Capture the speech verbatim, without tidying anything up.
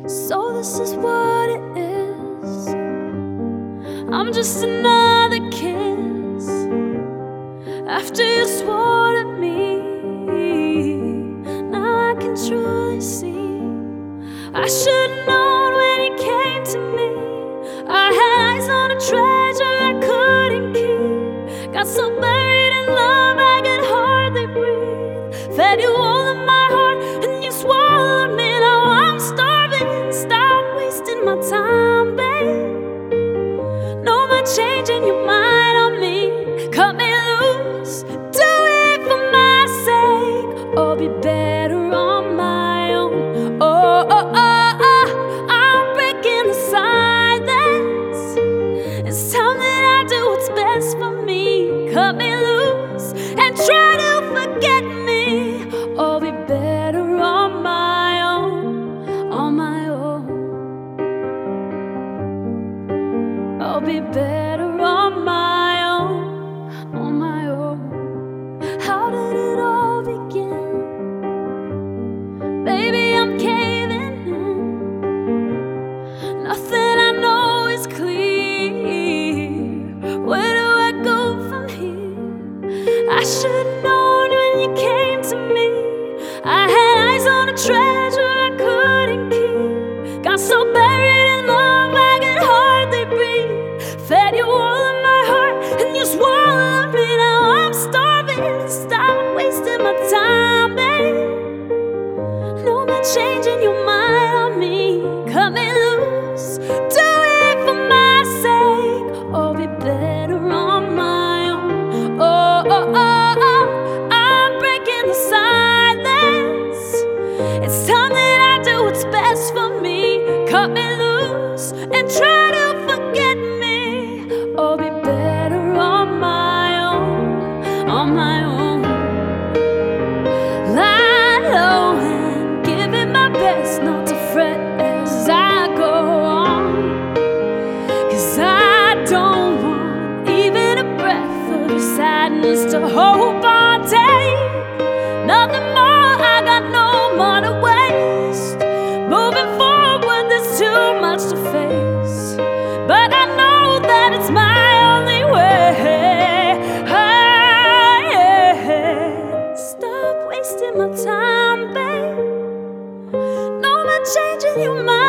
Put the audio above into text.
So this is what it is. I'm just another kiss after you swore at me. Now I can truly see I should've known when you came to me. I had eyes on a treasure I couldn't keep. Got so buried in love I could hardly breathe. Fed you all of my heart and you swallowed me. Now I'm starving. Stop wasting my time, babe. No more changing your mind on me. Cut me loose. Do it for my sake, or be better on my own. Oh, oh, oh, oh. I'm breaking the silence. It's time that I do what's best for me. Cut me loose and try to forget me, or be better on my own, on my own. I'll be better on my own, on my own. How did it all begin? Baby, I'm caving in. Nothing I know is clear. Where do I go from here? I should've known when you came to me. I had eyes on a treasure I couldn't keep. Got so buried in love I could hardly breathe. Fed you all of my heart and you swallowed me. Now I'm starving. Stop wasting my time, babe. No more changing your mind on me. Cut me loose. Do it for my sake, or be better on my own. Oh, oh, oh, oh. I'm breaking the silence. It's time that I do what's best for me. Cut me loose and try to forget me, or be better on my own, on my own. Lie low and give it my best, not to fret as I go on. Cause I don't want even a breath of your sadness to hope I'll take. Nothing more, I got no more to waste. Moving forward, there's too much to face, but I know that it's my only way. Ah, yeah. Stop wasting my time, babe. No more changing your mind.